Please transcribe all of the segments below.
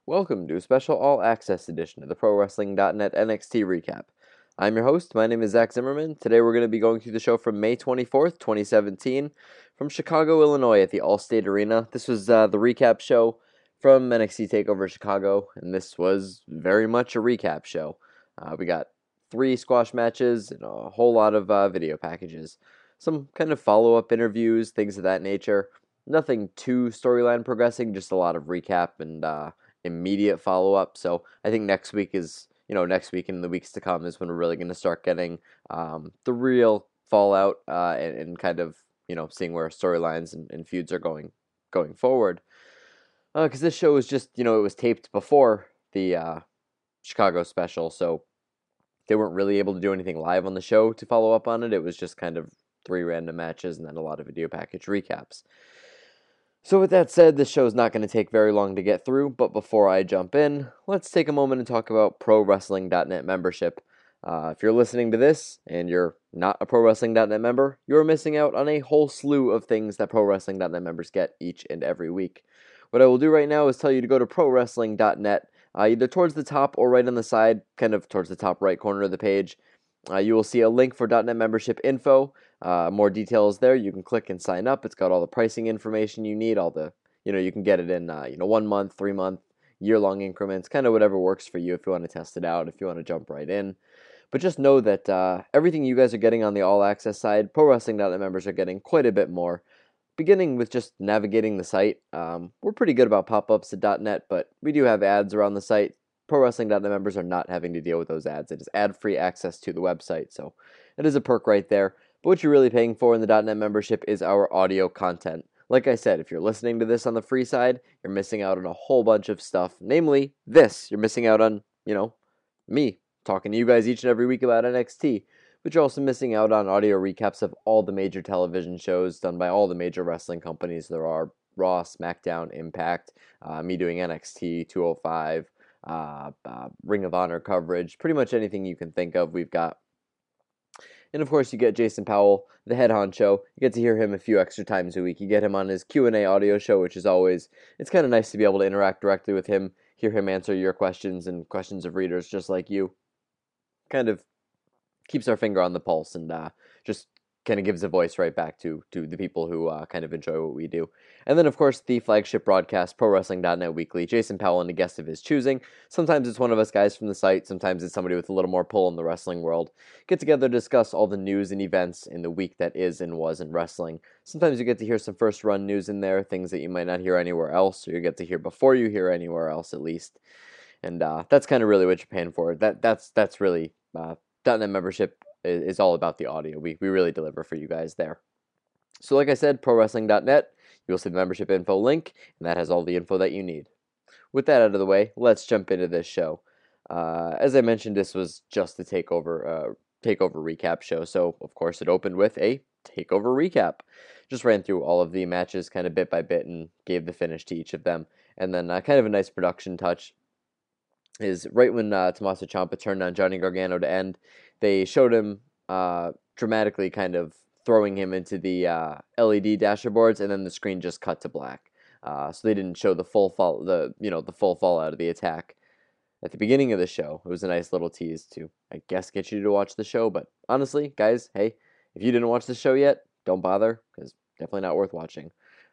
Welcome to a special all-access edition of the ProWrestling.net NXT Recap. I'm your host, my name is Zach Zimmerman. Today we're going to be going through the show from May 24th, 2017, from Chicago, Illinois at the Allstate Arena. This was the recap show from NXT TakeOver Chicago, and this was very much a recap show. We got 3 squash matches and a whole lot of video packages. Some kind of follow-up interviews, things of that nature. Nothing too storyline progressing, just a lot of recap and immediate follow-up. So I think next week and the weeks to come is when we're really going to start getting the real fallout and kind of, seeing where storylines and feuds are going forward. Because this show was just, it was taped before the Chicago special, so they weren't really able to do anything live on the show to follow up on it. It was just kind of 3 random matches and then a lot of video package recaps. So with that said, this show is not going to take very long to get through, but before I jump in, let's take a moment and talk about ProWrestling.net membership. If you're listening to this and you're not a ProWrestling.net member, you're missing out on a whole slew of things that ProWrestling.net members get each and every week. What I will do right now is tell you to go to ProWrestling.net, either towards the top or right on the side, kind of towards the top right corner of the page. You will see a link for .net membership info. More details there. You can click and sign up. It's got all the pricing information you need. All the, you can get it in, 1 month, 3 month, year-long increments, kind of whatever works for you if you want to test it out, if you want to jump right in. But just know that everything you guys are getting on the all-access side, Pro Wrestling.net members are getting quite a bit more. Beginning with just navigating the site, we're pretty good about pop-ups at .net, but we do have ads around the site. Pro Wrestling.net members are not having to deal with those ads. It is ad-free access to the website, so it is a perk right there. But what you're really paying for in the .net membership is our audio content. Like I said, if you're listening to this on the free side, you're missing out on a whole bunch of stuff. Namely, this. You're missing out on, me talking to you guys each and every week about NXT. But you're also missing out on audio recaps of all the major television shows done by all the major wrestling companies. There are Raw, SmackDown, Impact, me doing NXT 205, Ring of Honor coverage, pretty much anything you can think of, we've got. And of course, you get Jason Powell, the head honcho. You get to hear him a few extra times a week. You get him on his Q&A audio show, which is always, it's kind of nice to be able to interact directly with him, hear him answer your questions and questions of readers just like you. Kind of keeps our finger on the pulse and just kind of gives a voice right back to the people who kind of enjoy what we do. And then, of course, the flagship broadcast, ProWrestling.net Weekly, Jason Powell and a guest of his choosing. Sometimes it's one of us guys from the site, sometimes it's somebody with a little more pull in the wrestling world. Get together to discuss all the news and events in the week that is and was in wrestling. Sometimes you get to hear some first-run news in there, things that you might not hear anywhere else, or you get to hear before you hear anywhere else, at least. And that's kind of really what you're paying for. That's really .net membership is all about the audio. We really deliver for you guys there. So like I said, ProWrestling.net, you'll see the membership info link, and that has all the info that you need. With that out of the way, let's jump into this show. As I mentioned, this was just the takeover recap show, so of course it opened with a takeover recap. Just ran through all of the matches kind of bit by bit and gave the finish to each of them. And then kind of a nice production touch is right when Tommaso Ciampa turned on Johnny Gargano to end, they showed him dramatically kind of throwing him into the LED dasher boards, and then the screen just cut to black. So they didn't show the full fallout of the attack at the beginning of the show. It was a nice little tease to, I guess, get you to watch the show. But honestly, guys, hey, if you didn't watch the show yet, don't bother, because definitely not worth watching.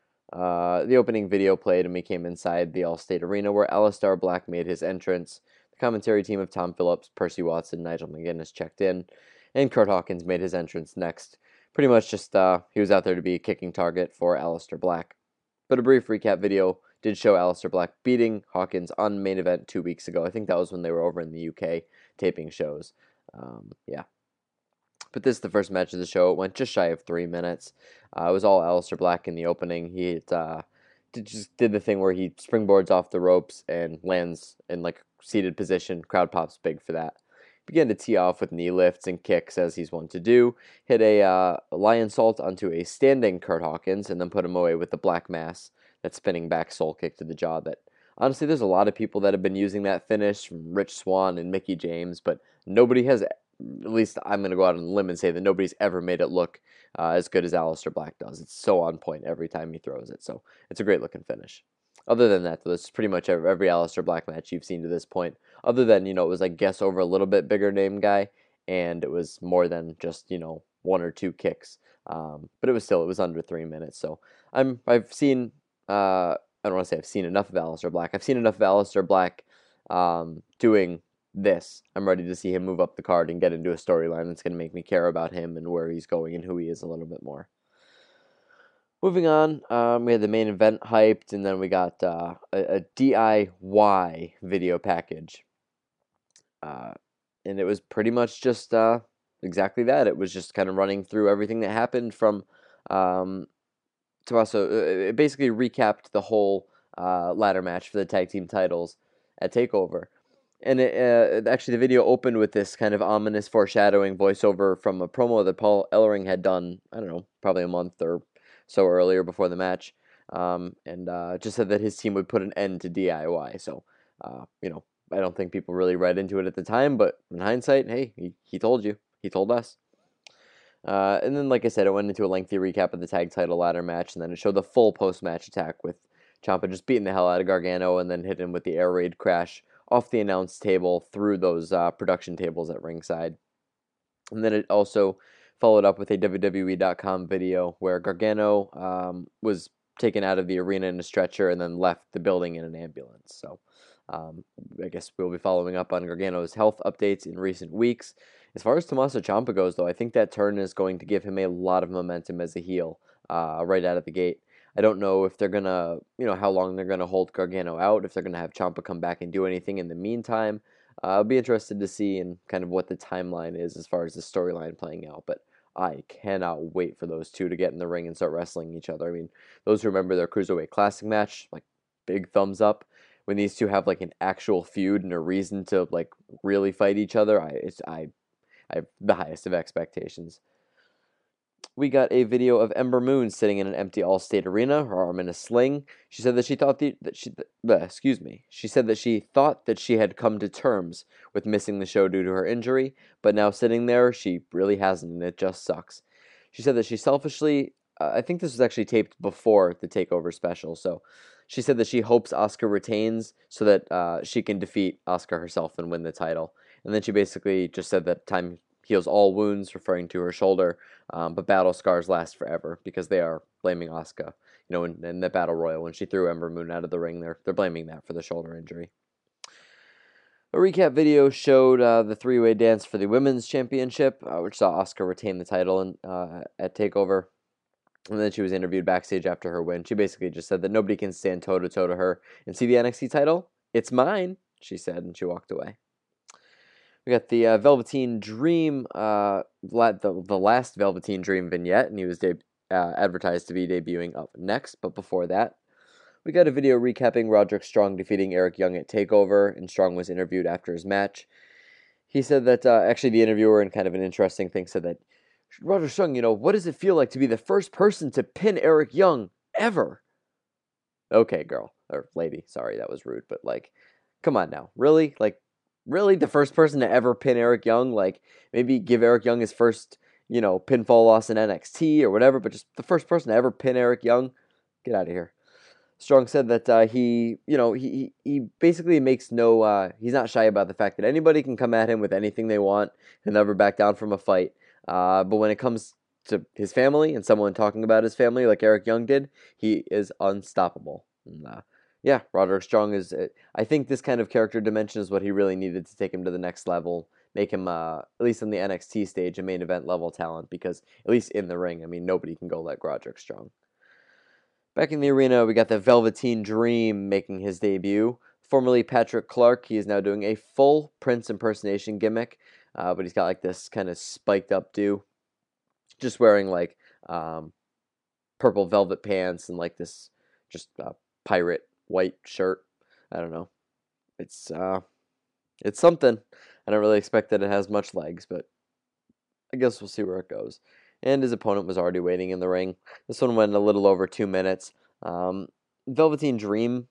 The opening video played, and we came inside the Allstate Arena, where Aleister Black made his entrance. The commentary team of Tom Phillips, Percy Watson, Nigel McGuinness checked in, and Kurt Hawkins made his entrance next. Pretty much just, he was out there to be a kicking target for Aleister Black. But a brief recap video did show Aleister Black beating Hawkins on main event 2 weeks ago. I think that was when they were over in the UK taping shows. Yeah. But this is the first match of the show. It went just shy of 3 minutes. It was all Aleister Black in the opening. He did the thing where he springboards off the ropes and lands in like seated position. Crowd pops big for that. Began to tee off with knee lifts and kicks as he's wont to do. Hit a lion salt onto a standing Kurt Hawkins and then put him away with the black mass, that spinning back soul kick to the jaw. That honestly, there's a lot of people that have been using that finish, from Rich Swann and Mickie James, but nobody has. At least I'm going to go out on a limb and say that nobody's ever made it look as good as Aleister Black does. It's so on point every time he throws it. So it's a great looking finish. Other than that, though, this is pretty much every Aleister Black match you've seen to this point. Other than, it was, I guess, over a little bit bigger name guy, and it was more than just, one or two kicks. But it was under 3 minutes. So I've seen, I don't want to say I've seen enough of Aleister Black. I've seen enough of Aleister Black doing this. I'm ready to see him move up the card and get into a storyline that's going to make me care about him and where he's going and who he is a little bit more. Moving on, we had the main event hyped, and then we got a DIY video package. And it was pretty much just exactly that. It was just kind of running through everything that happened from Tommaso. It basically recapped the whole ladder match for the tag team titles at TakeOver. And actually, the video opened with this kind of ominous foreshadowing voiceover from a promo that Paul Ellering had done, I don't know, probably a month or so earlier before the match, and just said that his team would put an end to DIY. So, I don't think people really read into it at the time, but in hindsight, hey, he told you. He told us. And then, like I said, it went into a lengthy recap of the tag title ladder match, and then it showed the full post-match attack with Ciampa just beating the hell out of Gargano and then hitting him with the air raid crash off the announce table through those production tables at ringside. And then it also followed up with a WWE.com video where Gargano was taken out of the arena in a stretcher and then left the building in an ambulance. So I guess we'll be following up on Gargano's health updates in recent weeks. As far as Tommaso Ciampa goes, though, I think that turn is going to give him a lot of momentum as a heel right out of the gate. I don't know if they're going to, how long they're going to hold Gargano out, if they're going to have Ciampa come back and do anything in the meantime. I'll be interested to see and kind of what the timeline is as far as the storyline playing out. But I cannot wait for those two to get in the ring and start wrestling each other. I mean, those who remember their Cruiserweight Classic match, like, big thumbs up. When these two have, like, an actual feud and a reason to, like, really fight each other, I have the highest of expectations. We got a video of Ember Moon sitting in an empty Allstate Arena, her arm in a sling. She said that she thought She said that she thought that she had come to terms with missing the show due to her injury, but now sitting there, she really hasn't, and it just sucks. She said that she selfishly, I think this was actually taped before the Takeover special, so she said that she hopes Asuka retains so that she can defeat Asuka herself and win the title. And then she basically just said that time heals all wounds, referring to her shoulder, but battle scars last forever because they are blaming Asuka. In the Battle Royal, when she threw Ember Moon out of the ring, they're blaming that for the shoulder injury. A recap video showed the three-way dance for the Women's Championship, which saw Asuka retain the title at TakeOver. And then she was interviewed backstage after her win. She basically just said that nobody can stand toe-to-toe to her and see the NXT title. It's mine, she said, and she walked away. We got the Velveteen Dream, the last Velveteen Dream vignette, and he was advertised to be debuting up next. But before that, we got a video recapping Roderick Strong defeating Eric Young at TakeOver, and Strong was interviewed after his match. He said that, actually the interviewer, in kind of an interesting thing, said that, Roderick Strong, what does it feel like to be the first person to pin Eric Young ever? Okay, girl, or lady, sorry, that was rude, but, like, come on now, really? Like, really, the first person to ever pin Eric Young? Like, maybe give Eric Young his first, pinfall loss in NXT or whatever, but just the first person to ever pin Eric Young? Get out of here. Strong said that he basically makes no, he's not shy about the fact that anybody can come at him with anything they want and never back down from a fight. But when it comes to his family and someone talking about his family like Eric Young did, he is unstoppable. And, yeah, Roderick Strong is, I think this kind of character dimension is what he really needed to take him to the next level, make him, at least on the NXT stage, a main event level talent, because at least in the ring, I mean, nobody can go like Roderick Strong. Back in the arena, we got the Velveteen Dream making his debut. Formerly Patrick Clark, he is now doing a full Prince impersonation gimmick, but he's got like this kind of spiked up do, just wearing like purple velvet pants and like this just pirate white shirt. I don't know. It's something. I don't really expect that it has much legs, but I guess we'll see where it goes. And his opponent was already waiting in the ring. This one went a little over 2 minutes. Velveteen Dream,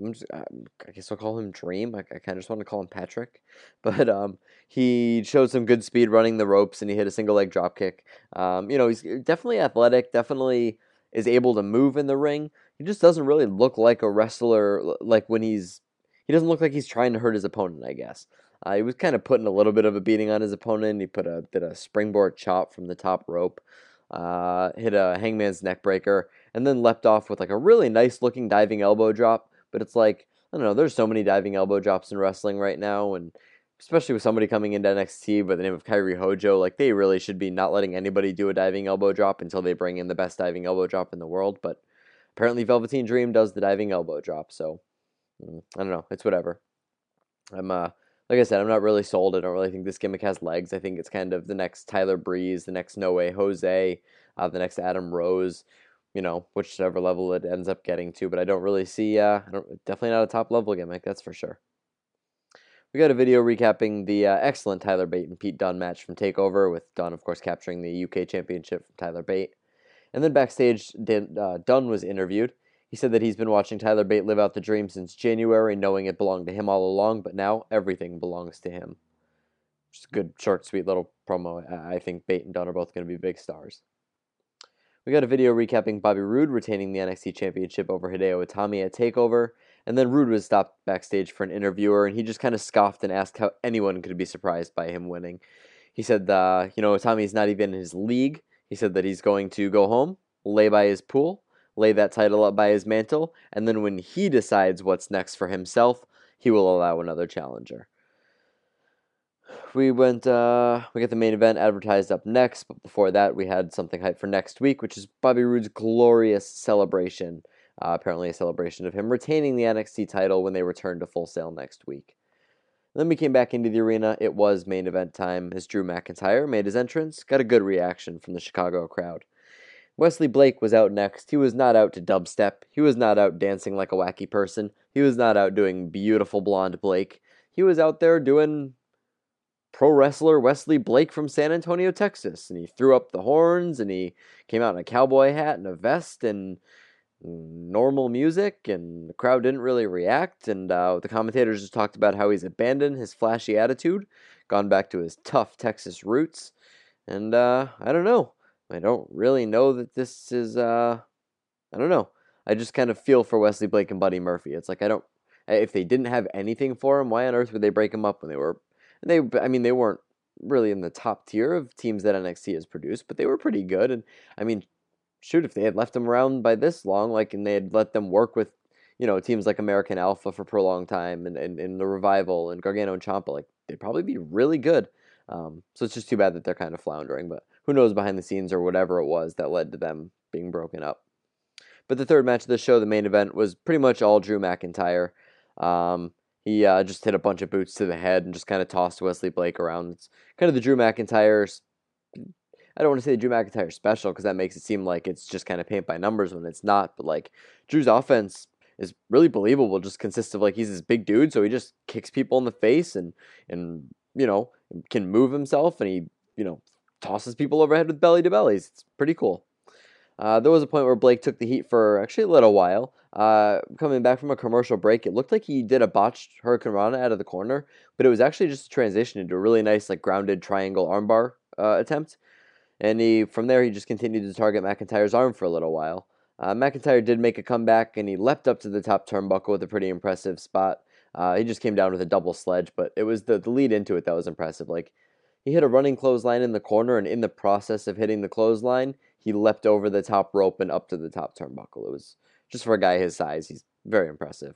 I guess I'll call him Dream. I kind of just want to call him Patrick. But he showed some good speed running the ropes, and he hit a single leg drop kick. He's definitely athletic, definitely is able to move in the ring. he just doesn't really look like a wrestler. Like when he doesn't look like he's trying to hurt his opponent, I guess. He was kind of putting a little bit of a beating on his opponent. He did a springboard chop from the top rope, hit a hangman's neck breaker, and then leapt off with like a really nice looking diving elbow drop. But it's like, I don't know, there's so many diving elbow drops in wrestling right now, and especially with somebody coming into NXT by the name of Kairi Hojo, like they really should be not letting anybody do a diving elbow drop until they bring in the best diving elbow drop in the world. But apparently Velveteen Dream does the diving elbow drop, so I don't know, it's whatever. I'm like I said, I'm not really sold. I don't really think this gimmick has legs. I think it's kind of the next Tyler Breeze, the next No Way Jose, the next Adam Rose, whichever level it ends up getting to. But I don't really see, definitely not a top level gimmick, that's for sure. We got a video recapping the excellent Tyler Bate and Pete Dunne match from TakeOver, with Dunne, of course, capturing the UK Championship from Tyler Bate. And then backstage, Dunne was interviewed. He said that he's been watching Tyler Bate live out the dream since January, knowing it belonged to him all along, but now everything belongs to him. Just a good, short, sweet little promo. I think Bate and Dunne are both going to be big stars. We got a video recapping Bobby Roode retaining the NXT Championship over Hideo Itami at TakeOver, and then Roode was stopped backstage for an interviewer, and he just kind of scoffed and asked how anyone could be surprised by him winning. He said, Itami's not even in his league. He said that he's going to go home, lay by his pool, lay that title up by his mantle, and then when he decides what's next for himself, he will allow another challenger. We got the main event advertised up next, but before that, we had something hyped for next week, which is Bobby Roode's glorious celebration. Apparently a celebration of him retaining the NXT title when they return to Full Sail next week. And then we came back into the arena. It was main event time as Drew McIntyre made his entrance. Got a good reaction from the Chicago crowd. Wesley Blake was out next. He was not out to dubstep. He was not out dancing like a wacky person. He was not out doing beautiful blonde Blake. He was out there doing pro wrestler Wesley Blake from San Antonio, Texas. And he threw up the horns, and he came out in a cowboy hat and a vest and normal music, and the crowd didn't really react. And the commentators just talked about how he's abandoned his flashy attitude, gone back to his tough Texas roots. And I don't know. I don't really know that this is, I don't know. I just kind of feel for Wesley Blake and Buddy Murphy. It's like, if they didn't have anything for him, why on earth would they break him up when they weren't really in the top tier of teams that NXT has produced, but they were pretty good. And I mean, shoot, if they had left them around by this long, and they had let them work with, teams like American Alpha for prolonged time and the Revival and Gargano and Ciampa, they'd probably be really good. So it's just too bad that they're kind of floundering, but who knows behind the scenes or whatever it was that led to them being broken up. But the third match of the show, the main event, was pretty much all Drew McIntyre. He just hit a bunch of boots to the head and just kind of tossed Wesley Blake around. It's kind of the Drew McIntyre's, I don't want to say the Drew McIntyre special, because that makes it seem like it's just kind of paint by numbers when it's not, but Drew's offense is really believable. Just consists of he's this big dude, so he just kicks people in the face and can move himself, and he tosses people overhead with belly to bellies. It's pretty cool. There was a point where Blake took the heat for actually a little while. Coming back from a commercial break, it looked like he did a botched Hurricane Rana out of the corner, but it was actually just a transition into a really nice grounded triangle armbar attempt. And from there he just continued to target McIntyre's arm for a little while. McIntyre did make a comeback, and he leapt up to the top turnbuckle with a pretty impressive spot. He just came down with a double sledge, but it was the lead into it that was impressive. He hit a running clothesline in the corner, and in the process of hitting the clothesline, he leapt over the top rope and up to the top turnbuckle. It was, just for a guy his size, he's very impressive.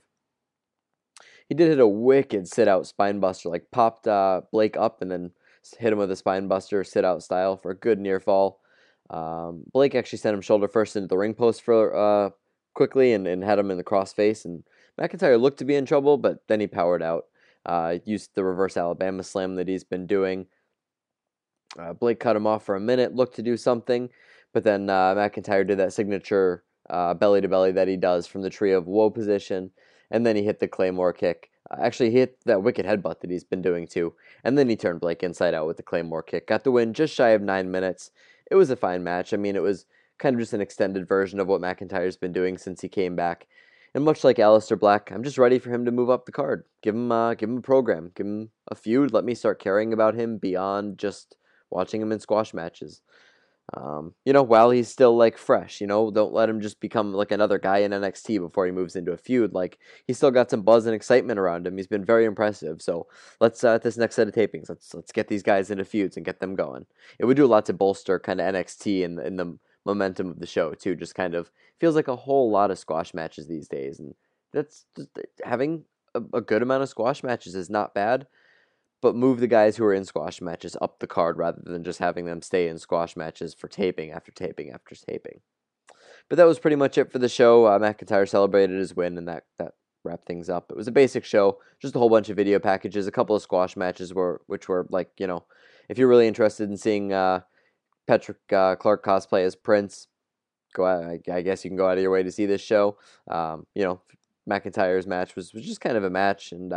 He did hit a wicked sit-out spinebuster, popped Blake up and then hit him with a spinebuster sit-out style for a good near fall. Blake actually sent him shoulder first into the ring post for quickly and had him in the crossface, and McIntyre looked to be in trouble, but then he powered out. Used the reverse Alabama slam that he's been doing. Blake cut him off for a minute, looked to do something, but then McIntyre did that signature belly to belly that he does from the Tree of Woe position, and then he hit the Claymore kick. Actually, he hit that wicked headbutt that he's been doing too, and then he turned Blake inside out with the Claymore kick. Got the win just shy of 9 minutes. It was a fine match. I mean, it was kind of just an extended version of what McIntyre's been doing since he came back. And much like Aleister Black, I'm just ready for him to move up the card. Give him a program. Give him a feud. Let me start caring about him beyond just watching him in squash matches. While he's still like fresh, don't let him just become like another guy in NXT before he moves into a feud. Like he's still got some buzz and excitement around him. He's been very impressive. So let's at this next set of tapings, let's get these guys into feuds and get them going. It would do a lot to bolster kind of NXT and the momentum of the show too. Just kind of feels like a whole lot of squash matches these days, and that's just having a good amount of squash matches is not bad, but move the guys who are in squash matches up the card rather than just having them stay in squash matches for taping after taping after taping. But that was pretty much it for the show. McIntyre celebrated his win, and that wrapped things up. It was a basic show, just a whole bunch of video packages, a couple of squash matches which were like, if you're really interested in seeing Patrick Clark cosplay as Prince, go out. I guess you can go out of your way to see this show. McIntyre's match was just kind of a match, and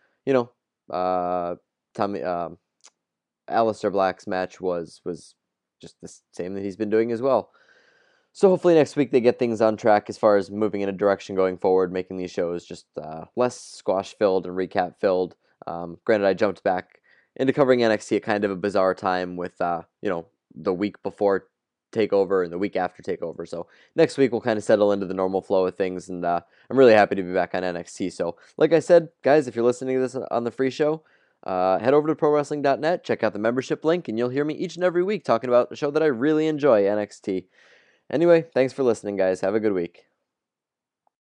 Tommy Aleister Black's match was just the same that he's been doing as well. So hopefully next week they get things on track as far as moving in a direction going forward, making these shows just less squash filled and recap filled. Granted, I jumped back into covering NXT at kind of a bizarre time with the week before Takeover and the week after Takeover. So next week we'll kind of settle into the normal flow of things, and I'm really happy to be back on NXT. So like I said, guys, if you're listening to this on the free show, head over to ProWrestling.net, check out the membership link, and you'll hear me each and every week talking about a show that I really enjoy, NXT. Anyway, thanks for listening, guys. Have a good week.